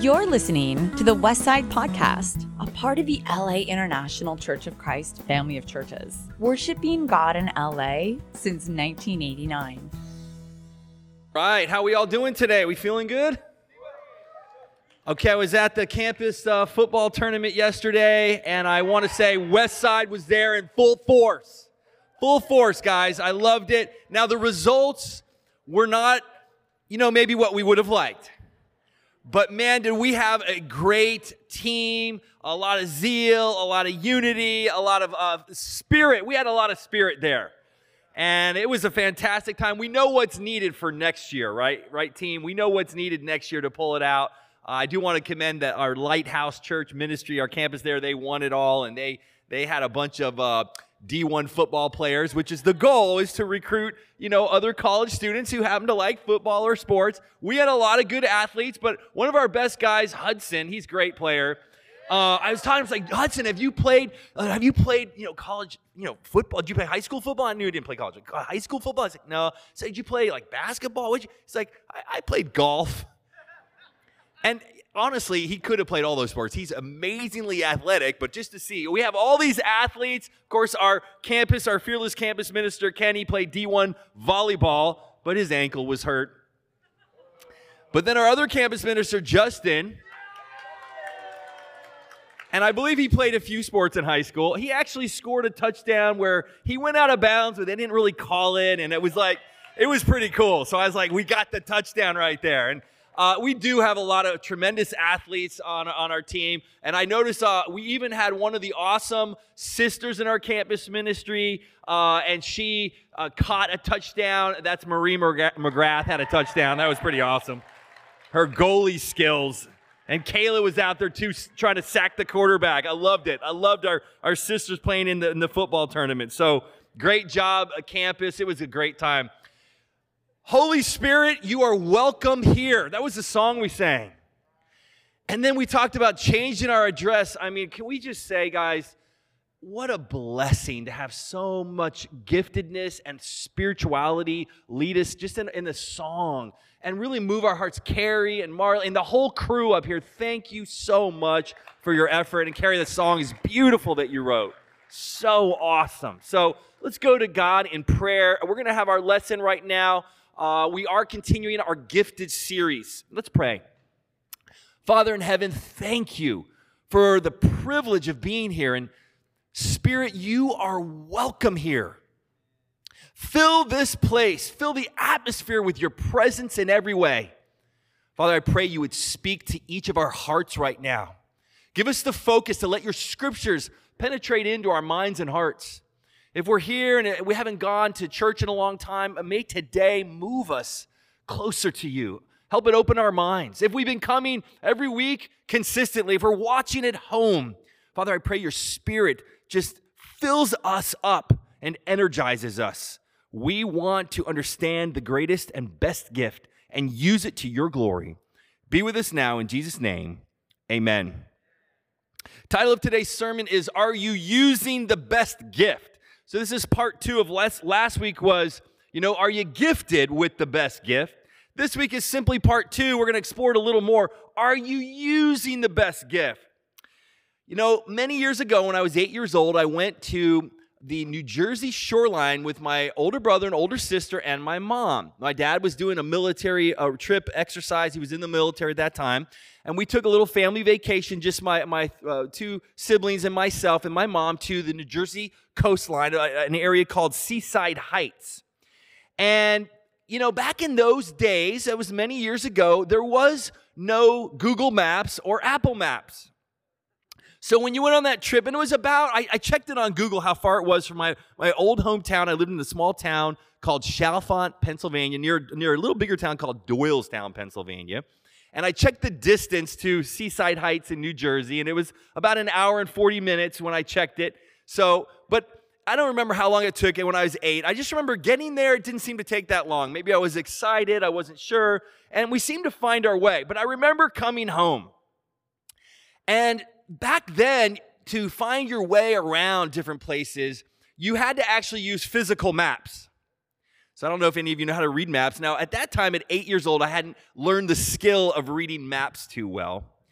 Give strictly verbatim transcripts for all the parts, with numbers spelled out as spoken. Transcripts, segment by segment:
You're listening to the Westside Podcast, a part of the L A International Church of Christ family of churches, worshiping God in L A since nineteen eighty-nine. Right, how we all doing today? We feeling good? Okay, I was at the campus uh, football tournament yesterday, and I want to say Westside was there in full force. Full force, guys. I loved it. Now, the results were not, you know, maybe what we would have liked. But man, did we have a great team, a lot of zeal, a lot of unity, a lot of uh, spirit. We had a lot of spirit there. And it was a fantastic time. We know what's needed for next year, right? Right, team? We know what's needed next year to pull it out. Uh, I do want to commend that our Lighthouse Church ministry, our campus there, they won it all. And they, they had a bunch of uh, D one football players, which is the goal, is to recruit, you know, other college students who happen to like football or sports. We had a lot of good athletes, but one of our best guys, Hudson, he's a great player. Uh, I was talking, I was like, Hudson, have you played, uh, have you played, you know, college, you know, football? Did you play high school football? I knew he didn't play college. Like, uh, high school football? I was like, no. So did you play like basketball? What'd you? He's like, I, I played golf. And honestly, he could have played all those sports. He's amazingly athletic, but just to see, we have all these athletes. Of course, our campus, our fearless campus minister, Kenny, played D one volleyball, but his ankle was hurt. But then our other campus minister, Justin, and I believe he played a few sports in high school. He actually scored a touchdown where he went out of bounds, but they didn't really call it, and it was like, it was pretty cool. So I was like, we got the touchdown right there. And Uh, we do have a lot of tremendous athletes on, on our team, and I noticed uh, we even had one of the awesome sisters in our campus ministry, uh, and she uh, caught a touchdown. That's Marie McGrath had a touchdown. That was pretty awesome. Her goalie skills. And Kayla was out there, too, trying to sack the quarterback. I loved it. I loved our, our sisters playing in the, in the football tournament. So great job, uh, campus. It was a great time. Holy Spirit, you are welcome here. That was the song we sang. And then we talked about changing our address. I mean, can we just say, guys, what a blessing to have so much giftedness and spirituality lead us just in, in the song and really move our hearts. Carrie and Marley and the whole crew up here, thank you so much for your effort. And Carrie, the song is beautiful that you wrote. So awesome. So let's go to God in prayer. We're going to have our lesson right now. Uh, we are continuing our gifted series. Let's pray. Father in heaven, thank you for the privilege of being here. And Spirit, you are welcome here. Fill this place, fill the atmosphere with your presence in every way. Father, I pray you would speak to each of our hearts right now. Give us the focus to let your scriptures penetrate into our minds and hearts. If we're here and we haven't gone to church in a long time, may today move us closer to you. Help it open our minds. If we've been coming every week consistently, if we're watching at home, Father, I pray your Spirit just fills us up and energizes us. We want to understand the greatest and best gift and use it to your glory. Be with us now in Jesus' name. Amen. Title of today's sermon is, Are You Using the Best Gift? So this is part two of last, last week was, you know, are you gifted with the best gift? This week is simply part two. We're going to explore it a little more. Are you using the best gift? You know, many years ago when I was eight years old, I went to the New Jersey shoreline with my older brother and older sister and my mom. My dad was doing a military uh, trip exercise. He was in the military at that time. And we took a little family vacation, just my, my uh, two siblings and myself and my mom, to the New Jersey coastline, uh, an area called Seaside Heights. And, you know, back in those days, that was many years ago, there was no Google Maps or Apple Maps. So when you went on that trip, and it was about, I, I checked it on Google how far it was from my, my old hometown. I lived in a small town called Chalfont, Pennsylvania, near, near a little bigger town called Doylestown, Pennsylvania. And I checked the distance to Seaside Heights in New Jersey, and it was about an hour and forty minutes when I checked it. So, but I don't remember how long it took it when I was eight. I just remember getting there. It didn't seem to take that long. Maybe I was excited. I wasn't sure. And we seemed to find our way. But I remember coming home. And back then, to find your way around different places, you had to actually use physical maps. So I don't know if any of you know how to read maps. Now, at that time, at eight years old, I hadn't learned the skill of reading maps too well.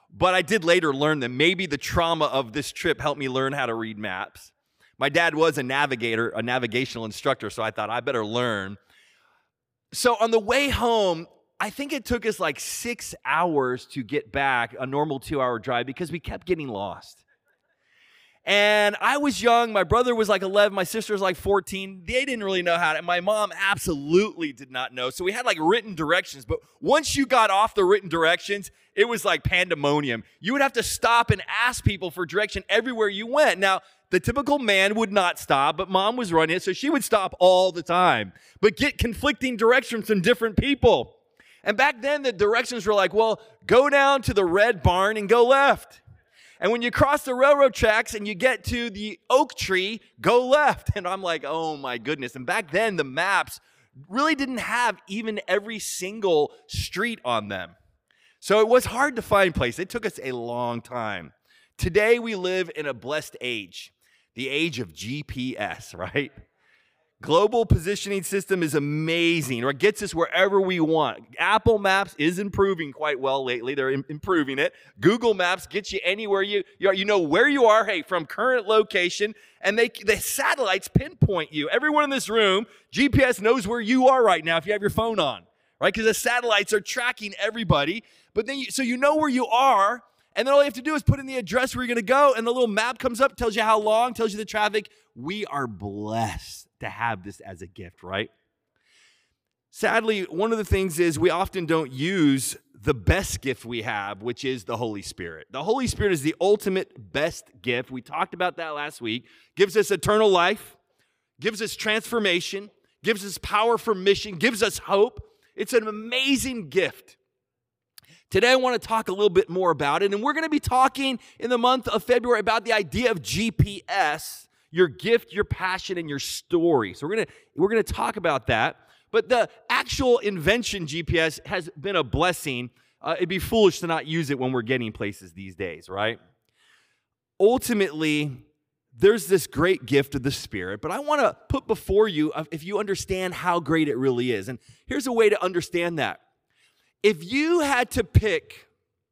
But I did later learn that maybe the trauma of this trip helped me learn how to read maps. My dad was a navigator, a navigational instructor, so I thought I better learn. So on the way home, I think it took us like six hours to get back, a normal two-hour drive, because we kept getting lost. And I was young. My brother was like eleven. My sister was like fourteen. They didn't really know how to. My mom absolutely did not know. So we had like written directions. But once you got off the written directions, it was like pandemonium. You would have to stop and ask people for direction everywhere you went. Now, the typical man would not stop, but mom was running it, so she would stop all the time, but get conflicting directions from different people. And back then, the directions were like, well, go down to the red barn and go left. And when you cross the railroad tracks and you get to the oak tree, go left. And I'm like, oh my goodness. And back then, the maps really didn't have even every single street on them. So it was hard to find places. It took us a long time. Today, we live in a blessed age, the age of G P S, right? Global positioning system is amazing, or it gets us wherever we want. Apple Maps is improving quite well lately. They're im- improving it. Google Maps gets you anywhere you, you are. You know where you are, hey, from current location, and they the satellites pinpoint you. Everyone in this room, G P S knows where you are right now if you have your phone on, right? Because the satellites are tracking everybody. But then, you, so you know where you are, and then all you have to do is put in the address where you're going to go, and the little map comes up, tells you how long, tells you the traffic. We are blessed to have this as a gift, right? Sadly, one of the things is we often don't use the best gift we have, which is the Holy Spirit. The Holy Spirit is the ultimate best gift. We talked about that last week. Gives us eternal life, gives us transformation, gives us power for mission, gives us hope. It's an amazing gift. Today, I want to talk a little bit more about it, and we're going to be talking in the month of February about the idea of G P S, your gift, your passion, and your story. So we're going to we're going to talk about that. But the actual invention, G P S, has been a blessing. Uh, it'd be foolish to not use it when we're getting places these days, right? Ultimately, there's this great gift of the Spirit, but I want to put before you, if you understand how great it really is. And here's a way to understand that. If you had to pick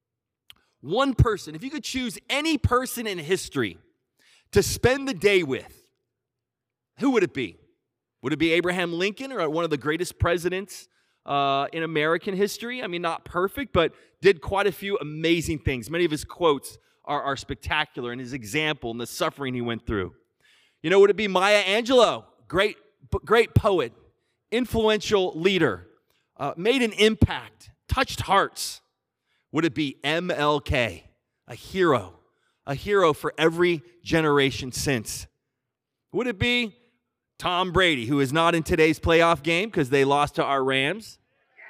one person, if you could choose any person in history to spend the day with, who would it be? Would it be Abraham Lincoln, or one of the greatest presidents uh, in American history? I mean, not perfect, but did quite a few amazing things. Many of his quotes are, are spectacular, and his example and the suffering he went through. You know, would it be Maya Angelou, great, great poet, influential leader, uh, made an impact, touched hearts? Would it be M L K, a hero, a hero for every generation since? Would it be Tom Brady, who is not in today's playoff game because they lost to our Rams?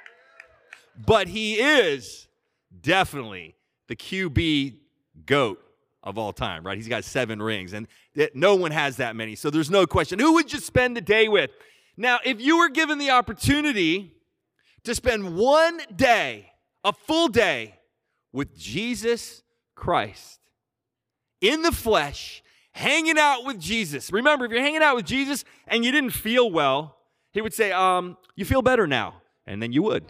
But he is definitely the Q B GOAT of all time, right? He's got seven rings, and no one has that many, so there's no question. Who would you spend the day with? Now, if you were given the opportunity to spend one day, a full day, with Jesus Christ in the flesh, hanging out with Jesus. Remember, if you're hanging out with Jesus and you didn't feel well, he would say, um, you feel better now. And then you would.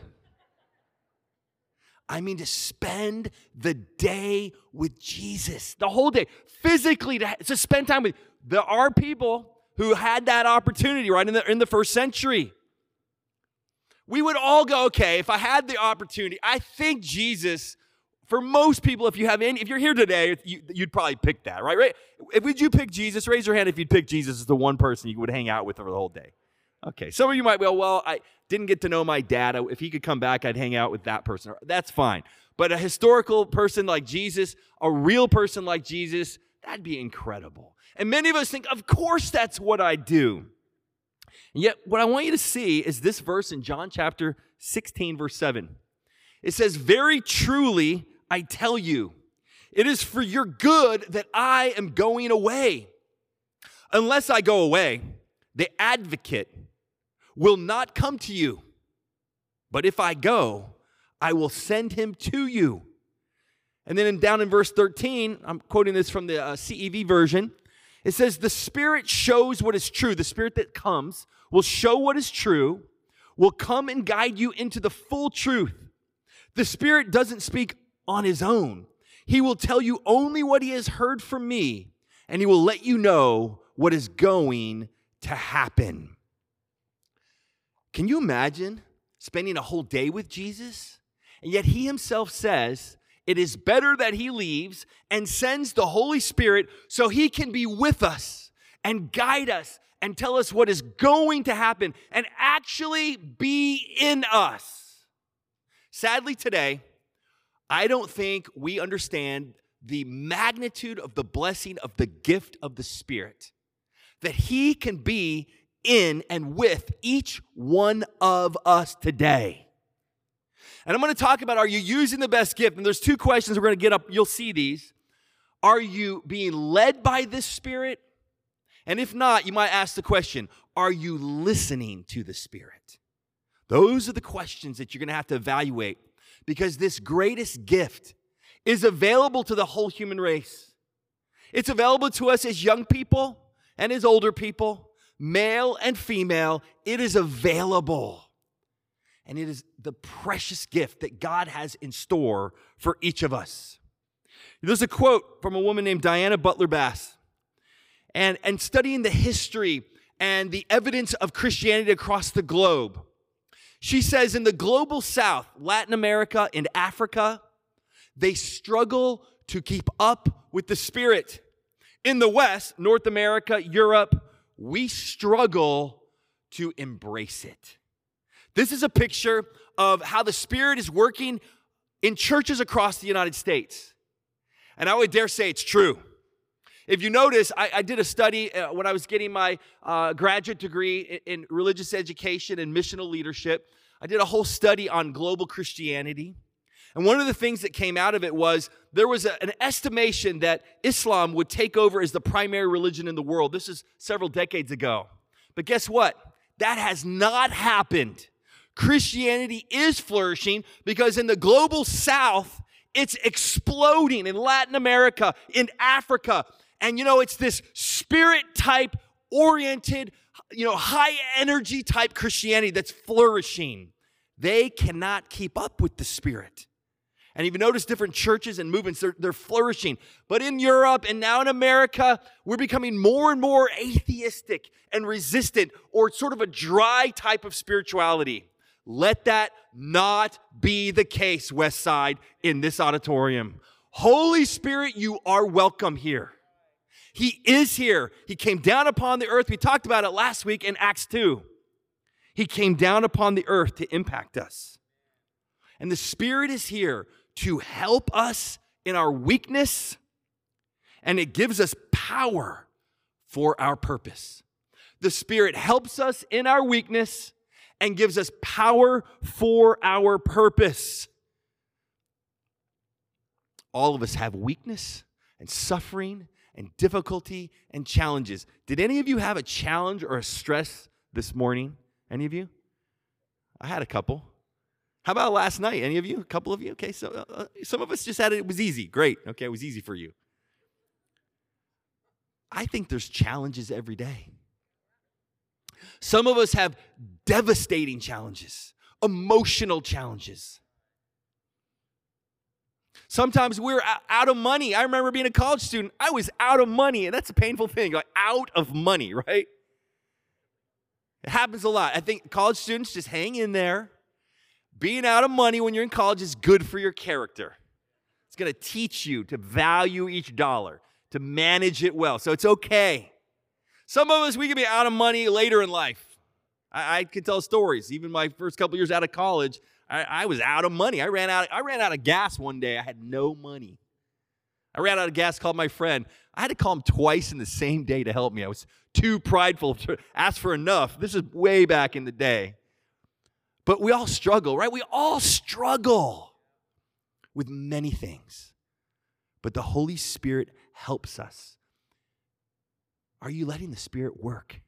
I mean, to spend the day with Jesus, the whole day, physically, to, to spend time with. There are people who had that opportunity, right, in the, in the first century. We would all go, okay, if I had the opportunity, I think Jesus, for most people, if you have any, if you're here today, you, you'd probably pick that, right? right? If would you pick Jesus? Raise your hand if you'd pick Jesus as the one person you would hang out with for the whole day. Okay, some of you might go, well, I didn't get to know my dad. If he could come back, I'd hang out with that person. That's fine. But a historical person like Jesus, a real person like Jesus, that'd be incredible. And many of us think, of course that's what I do. And yet, what I want you to see is this verse in John chapter sixteen, verse seven. It says, very truly, I tell you, it is for your good that I am going away. Unless I go away, the advocate will not come to you. But if I go, I will send him to you. And then in, down in verse thirteen, I'm quoting this from the uh, C E V version. It says, the Spirit shows what is true. The Spirit that comes will show what is true, will come and guide you into the full truth. The Spirit doesn't speak on his own. He will tell you only what he has heard from me, and he will let you know what is going to happen. Can you imagine spending a whole day with Jesus? And yet he himself says it is better that he leaves and sends the Holy Spirit so he can be with us and guide us and tell us what is going to happen and actually be in us. Sadly today, I don't think we understand the magnitude of the blessing of the gift of the Spirit, that he can be in and with each one of us today. And I'm going to talk about, are you using the best gift? And there's two questions we're going to get up. You'll see these. Are you being led by this Spirit? And if not, you might ask the question, are you listening to the Spirit? Those are the questions that you're going to have to evaluate, because this greatest gift is available to the whole human race. It's available to us as young people and as older people, male and female. It is available. And it is the precious gift that God has in store for each of us. There's a quote from a woman named Diana Butler Bass. And, and studying the history and the evidence of Christianity across the globe, she says in the global south, Latin America and Africa, they struggle to keep up with the Spirit. In the West, North America, Europe, we struggle to embrace it. This is a picture of how the Spirit is working in churches across the United States. And I would dare say it's true. If you notice, I, I did a study uh, when I was getting my uh, graduate degree in, in religious education and missional leadership. I did a whole study on global Christianity. And one of the things that came out of it was there was a, an estimation that Islam would take over as the primary religion in the world. This is several decades ago. But guess what? That has not happened. Christianity is flourishing because in the global south, it's exploding in Latin America, in Africa. And, you know, it's this spirit-type oriented, you know, high-energy type Christianity that's flourishing. They cannot keep up with the Spirit. And if you notice different churches and movements, they're, they're flourishing. But in Europe and now in America, we're becoming more and more atheistic and resistant, or sort of a dry type of spirituality. Let that not be the case, Westside, in this auditorium. Holy Spirit, you are welcome here. He is here. He came down upon the earth. We talked about it last week in Acts two. He came down upon the earth to impact us. And the Spirit is here to help us in our weakness, and it gives us power for our purpose. The Spirit helps us in our weakness and gives us power for our purpose. All of us have weakness and suffering and difficulty and challenges. Did any of you have a challenge or a stress this morning? Any of you? I had a couple. How about last night? Any of you? A couple of you? Okay, so uh, some of us just had it. It was easy. Great. Okay, it was easy for you. I think there's challenges every day. Some of us have devastating challenges, emotional challenges. Sometimes we're out of money. I remember being a college student. I was out of money, and that's a painful thing, like out of money, right? It happens a lot. I think college students just hang in there. Being out of money when you're in college is good for your character. It's going to teach you to value each dollar, to manage it well. So it's okay. Some of us, we can be out of money later in life. I, I can tell stories. Even my first couple years out of college, I, I was out of money. I ran out, I ran out of gas one day. I had no money. I ran out of gas, called my friend. I had to call him twice in the same day to help me. I was too prideful to ask for enough. This is way back in the day. But we all struggle, right? We all struggle with many things. But the Holy Spirit helps us. Are you letting the Spirit work?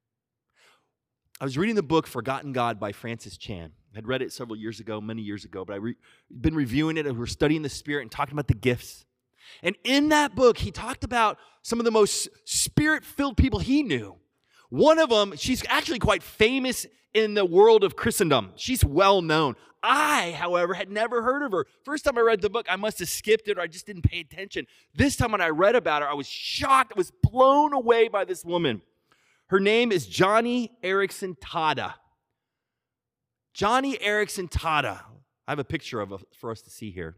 I was reading the book Forgotten God by Francis Chan. I had read it several years ago, many years ago, but I've re- been reviewing it, and we're studying the Spirit and talking about the gifts. And in that book, he talked about some of the most Spirit-filled people he knew. One of them, she's actually quite famous in the world of Christendom. She's well known. I, however, had never heard of her. First time I read the book, I must have skipped it or I just didn't pay attention. This time when I read about her, I was shocked. I was blown away by this woman. Her name is Joni Eareckson Tada. Joni Eareckson Tada. I have a picture of her for us to see here.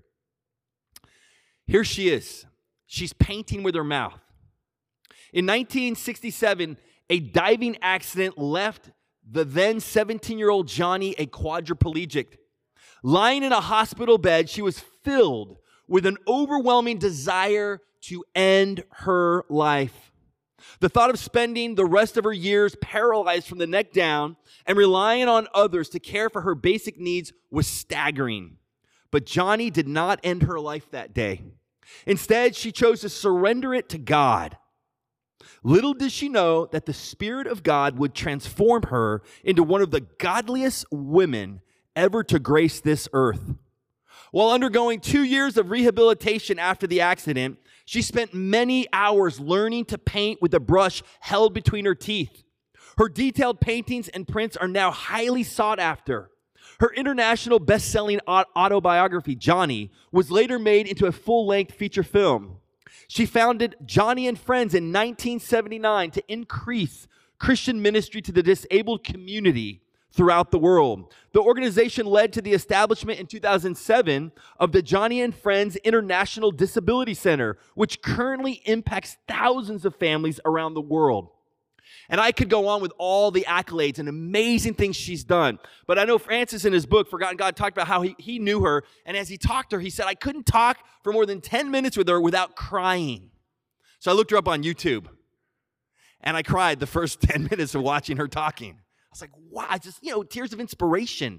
Here she is. She's painting with her mouth. In nineteen sixty-seven, a diving accident left the then seventeen-year-old Joni a quadriplegic. Lying in a hospital bed, she was filled with an overwhelming desire to end her life. The thought of spending the rest of her years paralyzed from the neck down and relying on others to care for her basic needs was staggering. But Joni did not end her life that day. Instead, she chose to surrender it to God. Little did she know that the Spirit of God would transform her into one of the godliest women ever to grace this earth. While undergoing two years of rehabilitation after the accident, she spent many hours learning to paint with a brush held between her teeth. Her detailed paintings and prints are now highly sought after. Her international best-selling autobiography, Joni, was later made into a full-length feature film. She founded Joni and Friends in nineteen seventy-nine to increase Christian ministry to the disabled community throughout the world. The organization led to the establishment in two thousand seven of the Joni and Friends International Disability Center, which currently impacts thousands of families around the world. And I could go on with all the accolades and amazing things she's done. But I know Francis in his book, Forgotten God, talked about how he, he knew her. And as he talked to her, he said, I couldn't talk for more than ten minutes with her without crying. So I looked her up on YouTube. And I cried the first ten minutes of watching her talking. I was like, wow, just, you know, tears of inspiration.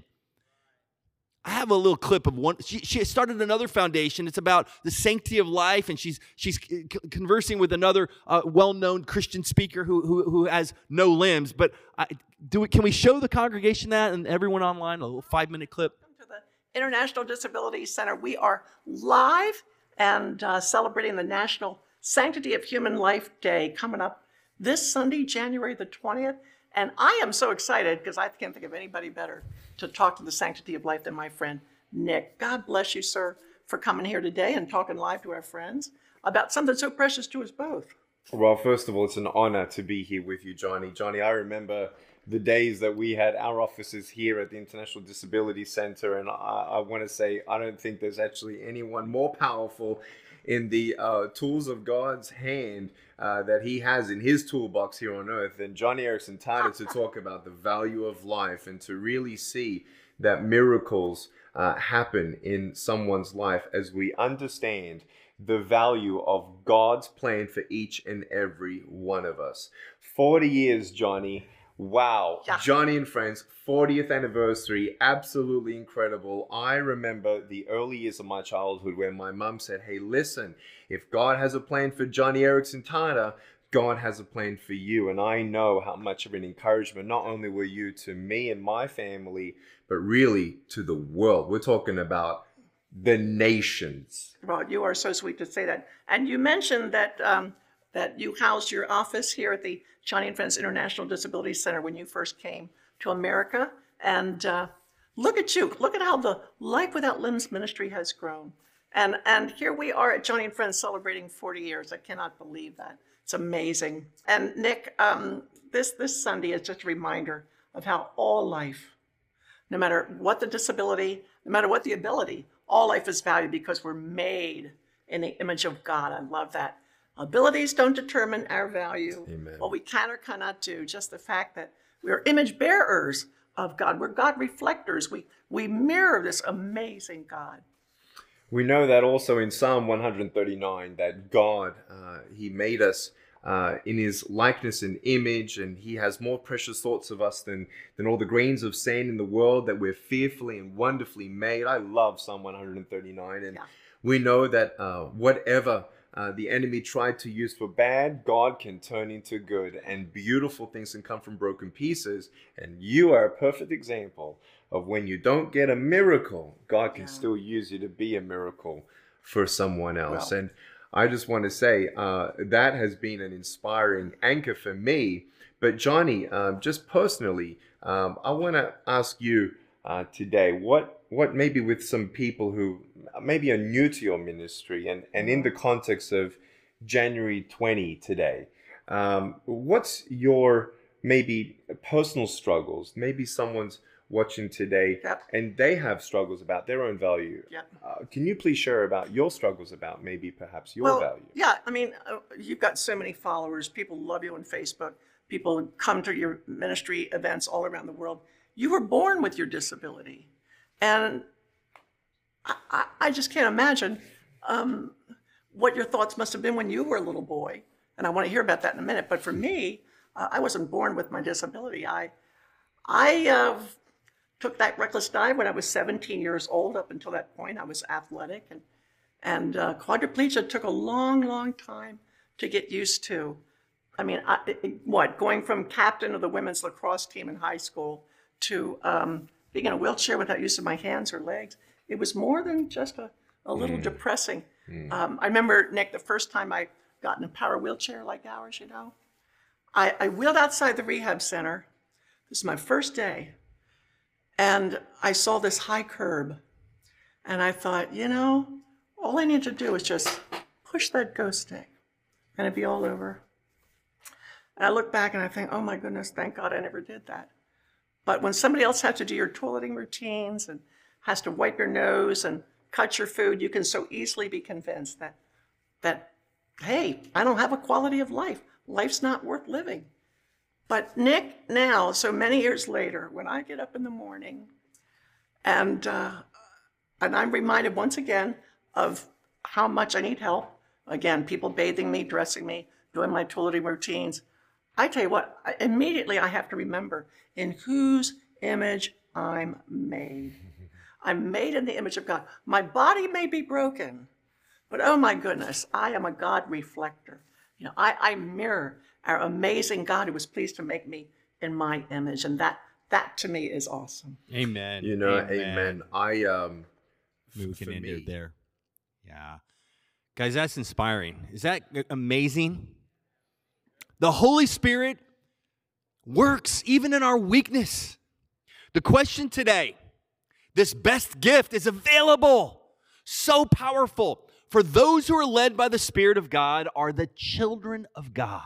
I have a little clip of one. She, she started another foundation. It's about the sanctity of life, and she's she's conversing with another uh, well-known Christian speaker who who, who has no limbs. But I, do we, can we show the congregation that and everyone online a little five-minute clip? Welcome to the International Disability Center. We are live and uh, celebrating the National Sanctity of Human Life Day coming up this Sunday, January the twentieth. And I am so excited because I can't think of anybody better to talk to the sanctity of life than my friend Nick. God bless you, sir, for coming here today and talking live to our friends about something so precious to us both. Well, first of all, it's an honor to be here with you, Joni. Joni, I remember the days that we had our offices here at the International Disability Center, and I, I want to say I don't think there's actually anyone more powerful in the uh, tools of God's hand uh, that he has in his toolbox here on earth than Joni Eareckson Tada to talk about the value of life and to really see that miracles uh, happen in someone's life as we understand the value of God's plan for each and every one of us. forty years, Joni. Wow. Yeah. Joni and Friends, fortieth anniversary, absolutely incredible. I remember the early years of my childhood where my mum said, hey, listen, if God has a plan for Joni Eareckson Tada, God has a plan for you. And I know how much of an encouragement not only were you to me and my family, but really to the world. We're talking about the nations. Well, you are so sweet to say that. And you mentioned that um, that you housed your office here at the Joni and Friends International Disability Center when you first came to America. And uh, look at you. Look at how the Life Without Limbs ministry has grown. And and here we are at Joni and Friends celebrating forty years. I cannot believe that. It's amazing. And Nick, um, this, this Sunday is just a reminder of how all life, no matter what the disability, no matter what the ability, all life is valued because we're made in the image of God. I love that. Abilities don't determine our value. Amen. What we can or cannot do, just the fact that we are image bearers of God. We're God reflectors. We, we mirror this amazing God. We know that also in Psalm one thirty-nine that God, uh, he made us uh, in his likeness and image, and he has more precious thoughts of us than, than all the grains of sand in the world, that we're fearfully and wonderfully made. I love Psalm one thirty-nine, and Yeah. we know that uh, whatever uh, the enemy tried to use for bad, God can turn into good, and beautiful things can come from broken pieces, and you are a perfect example of when you don't get a miracle, God can Yeah. still use you to be a miracle for someone else. Well. And I just want to say uh, that has been an inspiring anchor for me. But Joni, um, just personally, um, I want to ask you uh, today, what what maybe with some people who maybe are new to your ministry, and, and in the context of January twentieth today, um, what's your maybe personal struggles? Maybe someone's watching today Yep. and they have struggles about their own value. Yep. Uh, can you please share about your struggles about maybe perhaps your well, value? Yeah, I mean, uh, you've got so many followers. People love you on Facebook. People come to your ministry events all around the world. You were born with your disability. And I, I, I just can't imagine um, what your thoughts must have been when you were a little boy. And I want to hear about that in a minute. But for me, uh, I wasn't born with my disability. I, I uh, took that reckless dive when I was seventeen years old. Up until that point, I was athletic. And, and uh, quadriplegia took a long, long time to get used to. I mean, I, it, what, going from captain of the women's lacrosse team in high school to um, being in a wheelchair without use of my hands or legs, it was more than just a, a little mm. depressing. Mm. Um, I remember, Nick, the first time I got in a power wheelchair like ours, you know, I, I wheeled outside the rehab center. This is my first day. And I saw this high curb. And I thought, you know, all I need to do is just push that go stick and it'd be all over. And I look back and I think, oh my goodness, thank God I never did that. But when somebody else has to do your toileting routines and has to wipe your nose and cut your food, you can so easily be convinced that, that, hey, I don't have a quality of life. Life's not worth living. But Nick, now, so many years later, when I get up in the morning and, uh, and I'm reminded once again of how much I need help, again, people bathing me, dressing me, doing my toileting routines, I tell you what, I, immediately I have to remember in whose image I'm made. I'm made in the image of God. My body may be broken, but oh my goodness, I am a God reflector. You know, I, I mirror our amazing God who was pleased to make me in my image, and that that to me is awesome. Amen. You know, amen. amen. I um, Maybe we can end me. it there. Yeah, guys, that's inspiring. Is that amazing? The Holy Spirit works even in our weakness. The question today, this best gift is available, so powerful. For those who are led by the Spirit of God are the children of God.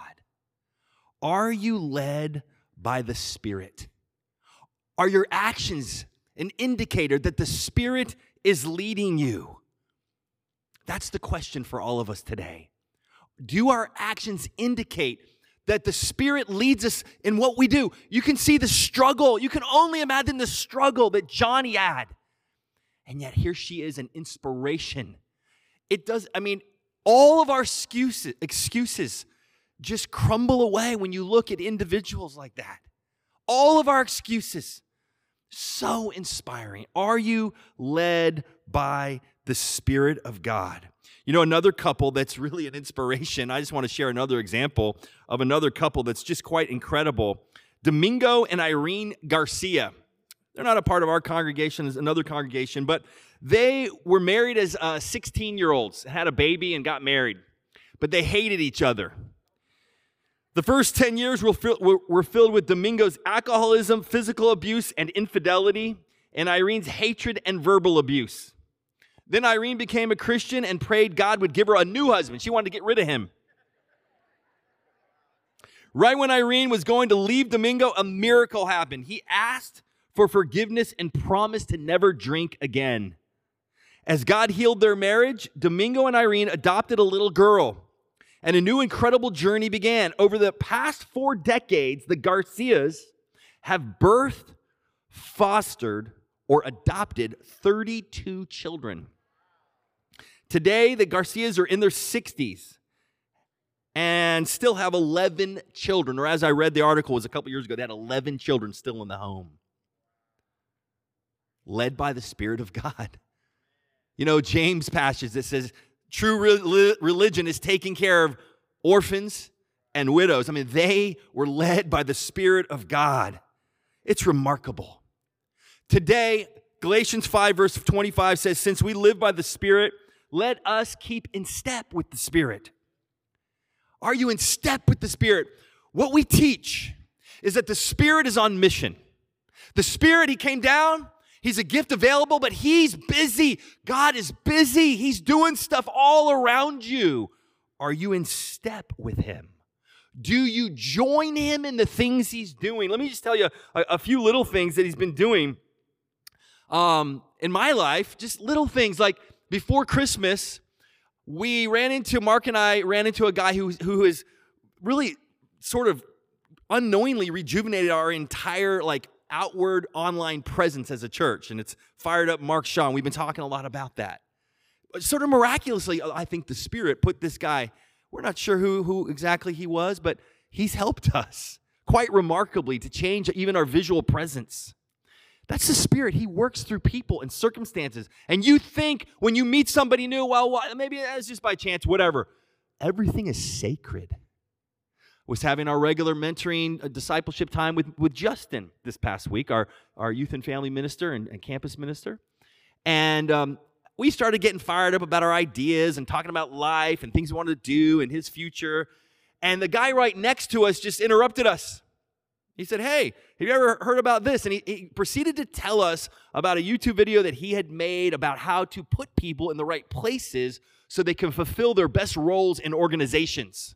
Are you led by the Spirit? Are your actions an indicator that the Spirit is leading you? That's the question for all of us today. Do our actions indicate that the Spirit leads us in what we do? You can see the struggle. You can only imagine the struggle that Johnny had. And yet here she is, an inspiration. It does, I mean, all of our excuses, excuses just crumble away when you look at individuals like that. All of our excuses. So inspiring. Are you led by the Spirit of God? You know, another couple that's really an inspiration, I just want to share another example of another couple that's just quite incredible. Domingo and Irene Garcia. They're not a part of our congregation, it's another congregation, but they were married as uh, sixteen-year-olds, had a baby and got married, but they hated each other. The first ten years were, were, were filled with Domingo's alcoholism, physical abuse, and infidelity, and Irene's hatred and verbal abuse. Then Irene became a Christian and prayed God would give her a new husband. She wanted to get rid of him. Right when Irene was going to leave Domingo, a miracle happened. He asked for forgiveness and promised to never drink again. As God healed their marriage, Domingo and Irene adopted a little girl, and a new incredible journey began. Over the past four decades, the Garcias have birthed, fostered, or adopted thirty-two children. Today, the Garcias are in their sixties and still have eleven children, or as I read the article, it was a couple years ago, they had eleven children still in the home. Led by the Spirit of God. You know, James passage that says, true re- religion is taking care of orphans and widows. I mean, they were led by the Spirit of God. It's remarkable. Today, Galatians five, verse twenty-five says, since we live by the Spirit, let us keep in step with the Spirit. Are you in step with the Spirit? What we teach is that the Spirit is on mission. The Spirit, He came down, He's a gift available, but he's busy. God is busy. He's doing stuff all around you. Are you in step with him? Do you join him in the things he's doing? Let me just tell you a, a few little things that he's been doing um, in my life. Just little things like before Christmas, we ran into, Mark and I ran into a guy who, who has really sort of unknowingly rejuvenated our entire like outward online presence as a church. And it's fired up Mark Shaw. We've been talking a lot about that. But sort of miraculously, I think the Spirit put this guy, we're not sure who, who exactly he was, but he's helped us quite remarkably to change even our visual presence. That's the Spirit. He works through people and circumstances. And you think when you meet somebody new, well, maybe it's just by chance, whatever. Everything is sacred. Was having our regular mentoring uh, discipleship time with, with Justin this past week, our, our youth and family minister and, and campus minister. And um, we started getting fired up about our ideas and talking about life and things we wanted to do and his future. And the guy right next to us just interrupted us. He said, hey, have you ever heard about this? And he, he proceeded to tell us about a YouTube video that he had made about how to put people in the right places so they can fulfill their best roles in organizations.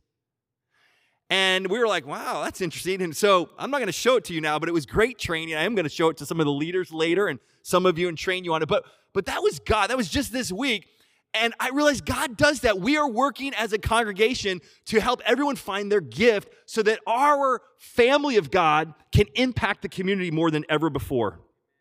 And we were like, wow, that's interesting. And so I'm not going to show it to you now, but it was great training. I am going to show it to some of the leaders later and some of you and train you on it. But, but that was God. That was just this week. And I realized God does that. We are working as a congregation to help everyone find their gift so that our family of God can impact the community more than ever before.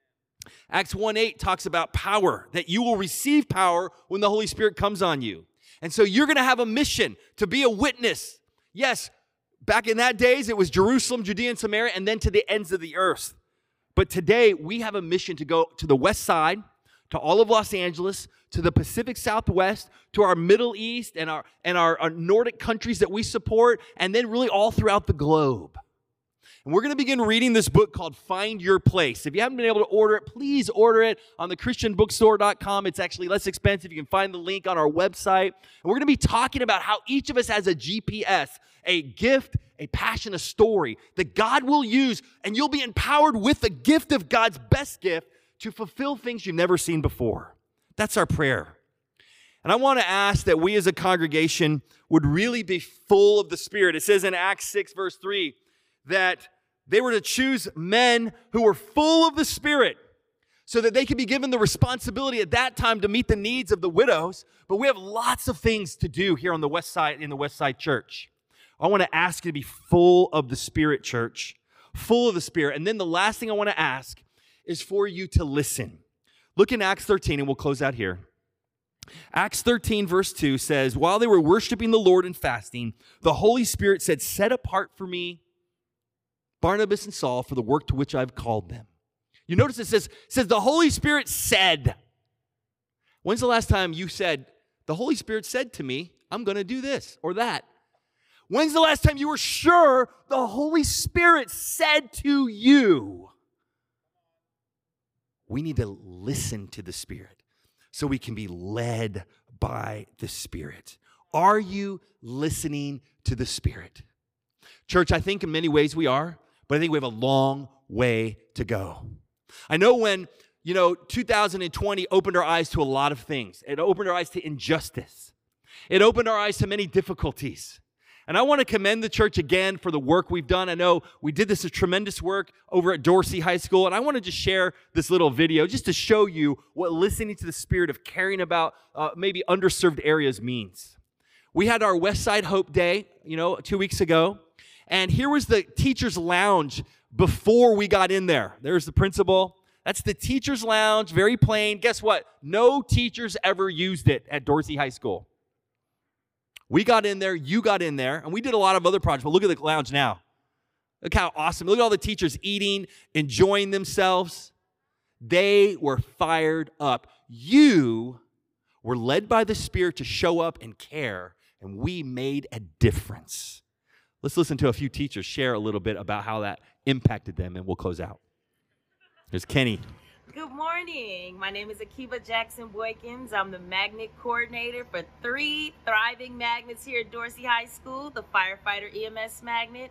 Acts one eight talks about power, that you will receive power when the Holy Spirit comes on you. And so you're going to have a mission to be a witness. Yes, back in that days, it was Jerusalem, Judea, and Samaria, and then to the ends of the earth. But today, we have a mission to go to the west side, to all of Los Angeles, to the Pacific Southwest, to our Middle East, and our, and our, our Nordic countries that we support, and then really all throughout the globe. And we're going to begin reading this book called Find Your Place. If you haven't been able to order it, please order it on the christian bookstore dot com. It's actually less expensive. You can find the link on our website. And we're going to be talking about how each of us has a G P S, a gift, a passion, a story that God will use, and you'll be empowered with the gift of God's best gift to fulfill things you've never seen before. That's our prayer. And I want to ask that we as a congregation would really be full of the Spirit. It says in Acts six, verse three, that they were to choose men who were full of the Spirit so that they could be given the responsibility at that time to meet the needs of the widows. But we have lots of things to do here on the West Side, in the West Side Church. I want to ask you to be full of the Spirit, church, full of the Spirit. And then the last thing I want to ask is for you to listen. Look in Acts thirteen, and we'll close out here. Acts thirteen, verse two says, while they were worshiping the Lord and fasting, the Holy Spirit said, set apart for me Barnabas and Saul for the work to which I've called them. You notice it says, it says the Holy Spirit said. When's the last time you said, the Holy Spirit said to me, I'm going to do this or that? When's the last time you were sure the Holy Spirit said to you? We need to listen to the Spirit so we can be led by the Spirit. Are you listening to the Spirit? Church, I think in many ways we are, but I think we have a long way to go. I know when, you know, two thousand twenty opened our eyes to a lot of things. It opened our eyes to injustice. It opened our eyes to many difficulties. And I want to commend the church again for the work we've done. I know we did this a tremendous work over at Dorsey High School, and I want to just share this little video just to show you what listening to the Spirit of caring about uh, maybe underserved areas means. We had our West Side Hope Day, you know, two weeks ago, and here was the teacher's lounge before we got in there. There's the principal. That's the teacher's lounge, very plain. Guess what? No teachers ever used it at Dorsey High School. We got in there, you got in there, and we did a lot of other projects, but look at the lounge now. Look how awesome. Look at all the teachers eating, enjoying themselves. They were fired up. You were led by the Spirit to show up and care, and we made a difference. Let's listen to a few teachers share a little bit about how that impacted them, and we'll close out. Here's Kenny. Good morning. My name is Akiva Jackson Boykins. I'm the magnet coordinator for three thriving magnets here at Dorsey High School, the firefighter E M S magnet,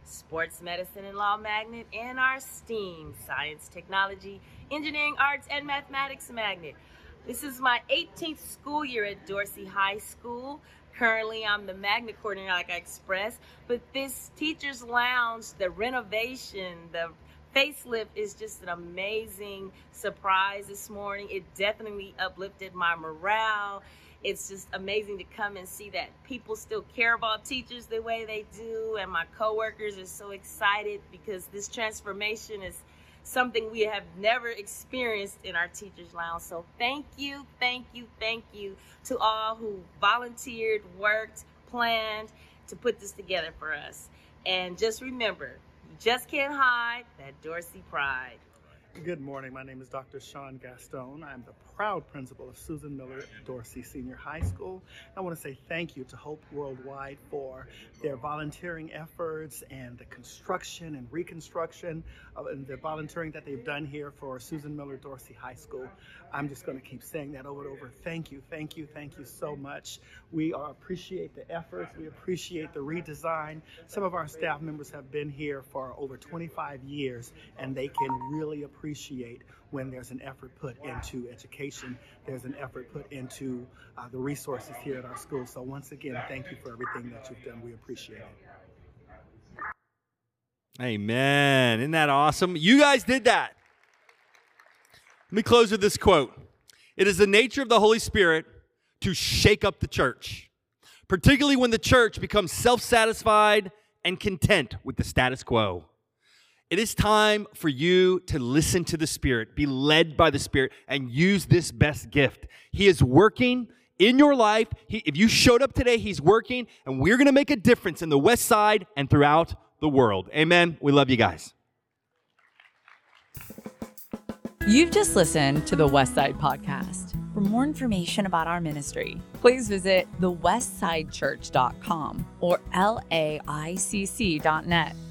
Sports Medicine and Law Magnet, and our STEAM, Science, Technology, Engineering, Arts, and Mathematics Magnet. This is my eighteenth school year at Dorsey High School. Currently, I'm the Magnet Coordinator, like I expressed, but this Teacher's Lounge, the renovation, the facelift is just an amazing surprise this morning. It definitely uplifted my morale. It's just amazing to come and see that people still care about teachers the way they do, and my coworkers are so excited because this transformation is something we have never experienced in our Teachers Lounge. So thank you, thank you, thank you to all who volunteered, worked, planned to put this together for us. And just remember, you just can't hide that Dorsey pride. Good morning. My name is Doctor Sean Gaston. I'm the proud principal of Susan Miller Dorsey Senior High School. I want to say thank you to Hope Worldwide for their volunteering efforts and the construction and reconstruction of, and the volunteering that they've done here for Susan Miller Dorsey High School. I'm just going to keep saying that over and over. Thank you, thank you, thank you so much. We are, appreciate the efforts. We appreciate the redesign. Some of our staff members have been here for over twenty-five years, and they can really appreciate when there's an effort put into education, there's an effort put into uh, the resources here at our school. So once again, thank you for everything that you've done. We appreciate it. Amen. Isn't that awesome? You guys did that. Let me close with this quote. It is the nature of the Holy Spirit to shake up the church, particularly when the church becomes self-satisfied and content with the status quo. It is time for you to listen to the Spirit, be led by the Spirit, and use this best gift. He is working in your life. He, if you showed up today, He's working, and we're going to make a difference in the West Side and throughout the world. Amen. We love you guys. You've just listened to the West Side Podcast. For more information about our ministry, please visit the west side church dot com or L A I C C dot net.